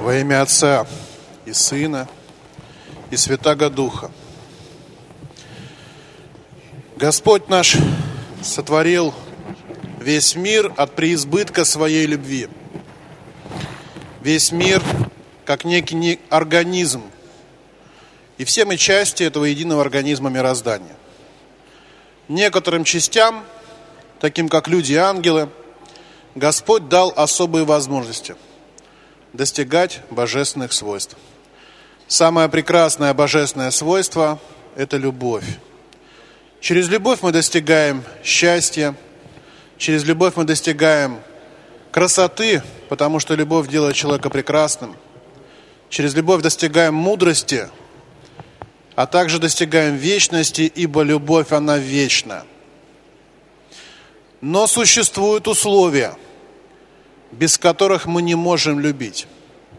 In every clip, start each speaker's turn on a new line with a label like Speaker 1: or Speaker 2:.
Speaker 1: Во имя Отца и Сына и Святаго Духа. Господь наш сотворил весь мир от преизбытка своей любви. Весь мир как некий организм. И все мы части этого единого организма мироздания. Некоторым частям, таким как люди и ангелы, Господь дал особые возможности достигать божественных свойств. Самое прекрасное божественное свойство – это любовь. Через любовь мы достигаем счастья, через любовь мы достигаем красоты, потому что любовь делает человека прекрасным. Через любовь достигаем мудрости, а также достигаем вечности, ибо любовь, она вечна. Но существуют условия, без которых мы не можем любить.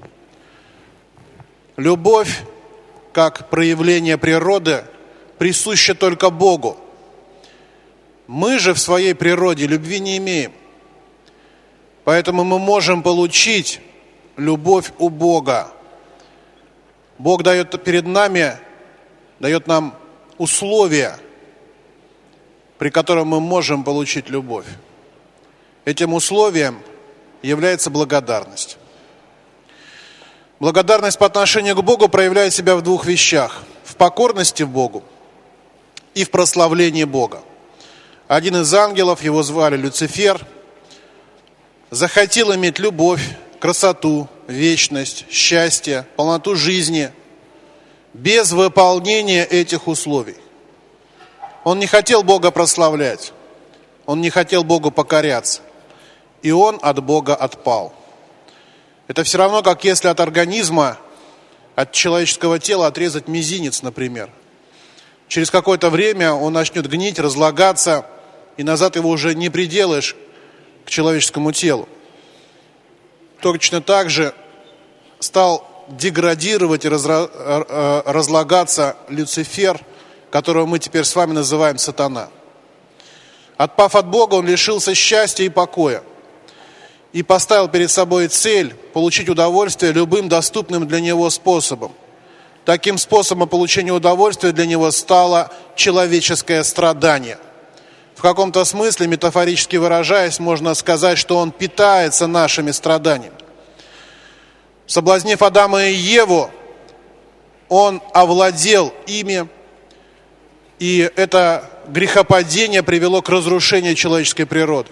Speaker 1: Любовь, как проявление природы, присуща только Богу. Мы же в своей природе любви не имеем. Поэтому мы можем получить любовь у Бога. Бог дает нам условия, при котором мы можем получить любовь. Этим условием является благодарность. Благодарность по отношению к Богу проявляет себя в двух вещах: в покорности Богу и в прославлении Бога. Один из ангелов, его звали Люцифер, захотел иметь любовь, красоту, вечность, счастье, полноту жизни без выполнения этих условий. Он не хотел Бога прославлять, он не хотел Богу покоряться, и он от Бога отпал. Это все равно, как если от организма, от человеческого тела отрезать мизинец, например. Через какое-то время он начнет гнить, разлагаться, и назад его уже не приделаешь к человеческому телу. Точно так же стал деградировать и разлагаться Люцифер, которого мы теперь с вами называем сатана. Отпав от Бога, он лишился счастья и покоя и поставил перед собой цель получить удовольствие любым доступным для него способом. Таким способом получения удовольствия для него стало человеческое страдание. В каком-то смысле, метафорически выражаясь, можно сказать, что он питается нашими страданиями. Соблазнив Адама и Еву, он овладел ими, и это грехопадение привело к разрушению человеческой природы.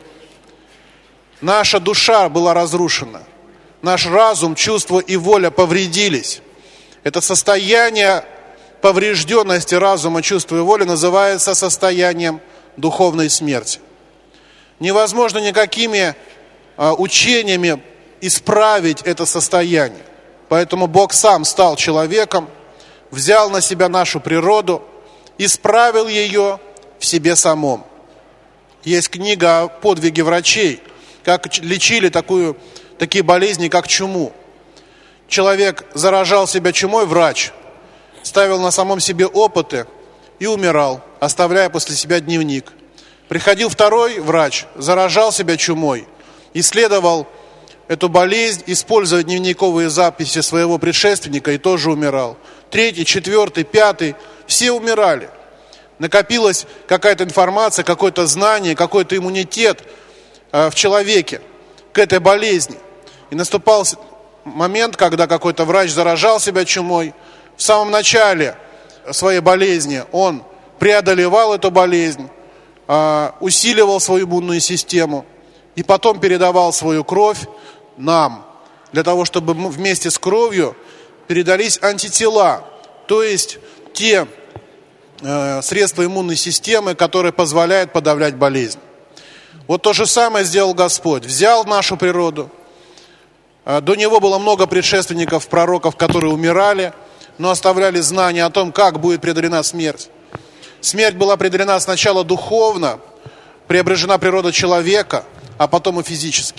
Speaker 1: Наша душа была разрушена, наш разум, чувства и воля повредились. Это состояние поврежденности разума, чувства и воли называется состоянием духовной смерти. Невозможно никакими учениями исправить это состояние. Поэтому Бог сам стал человеком, взял на себя нашу природу, исправил ее в себе самом. Есть книга о подвиге врачей, как лечили такие болезни, как чуму. Человек заражал себя чумой, врач ставил на самом себе опыты и умирал, оставляя после себя дневник. Приходил второй врач, заражал себя чумой, исследовал эту болезнь, используя дневниковые записи своего предшественника, и тоже умирал. Третий, четвертый, пятый, все умирали. Накопилась какая-то информация, какое-то знание, какой-то иммунитет в человеке к этой болезни. И наступал момент, когда какой-то врач заражал себя чумой. В самом начале своей болезни он преодолевал эту болезнь, усиливал свою иммунную систему и потом передавал свою кровь нам, для того, чтобы мы вместе с кровью передались антитела, то есть те средства иммунной системы, которые позволяют подавлять болезнь. Вот то же самое сделал Господь. Взял нашу природу. До Него было много предшественников, пророков, которые умирали, но оставляли знания о том, как будет преодолена смерть. Смерть была преодолена сначала духовно, преображена природа человека, а потом и физически.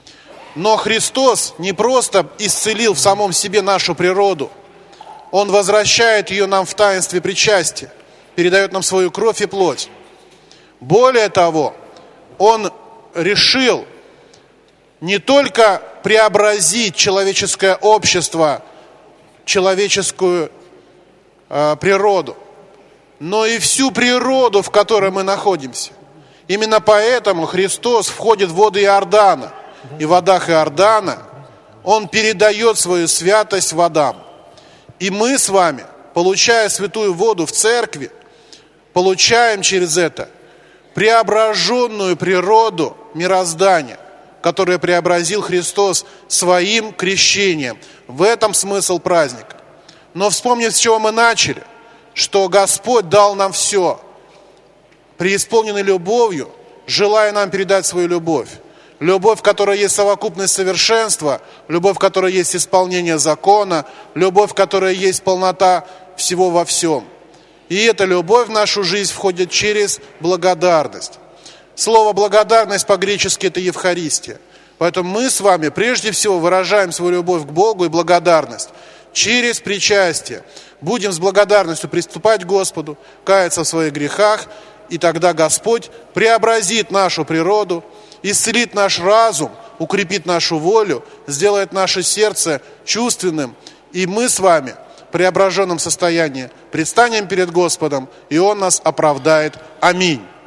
Speaker 1: Но Христос не просто исцелил в самом себе нашу природу. Он возвращает ее нам в таинстве причастия, передает нам свою кровь и плоть. Более того, Он решил не только преобразить человеческое общество, человеческую природу, но и всю природу, в которой мы находимся. Именно поэтому Христос входит в воды Иордана, и в водах Иордана Он передает свою святость водам. И мы с вами, получая святую воду в церкви, получаем через это преображенную природу мироздания, которую преобразил Христос своим крещением. В этом смысл праздника. Но вспомнив, с чего мы начали, что Господь дал нам все, преисполненный любовью, желая нам передать свою любовь. Любовь, в которой есть совокупность совершенства, любовь, в которой есть исполнение закона, любовь, в которой есть полнота всего во всем. И эта любовь в нашу жизнь входит через благодарность. Слово «благодарность» по-гречески – это Евхаристия. Поэтому мы с вами прежде всего выражаем свою любовь к Богу и благодарность через причастие. Будем с благодарностью приступать к Господу, каяться в своих грехах, и тогда Господь преобразит нашу природу, исцелит наш разум, укрепит нашу волю, сделает наше сердце чувственным, и мы с вами в преображенном состоянии предстанем перед Господом, и Он нас оправдает. Аминь.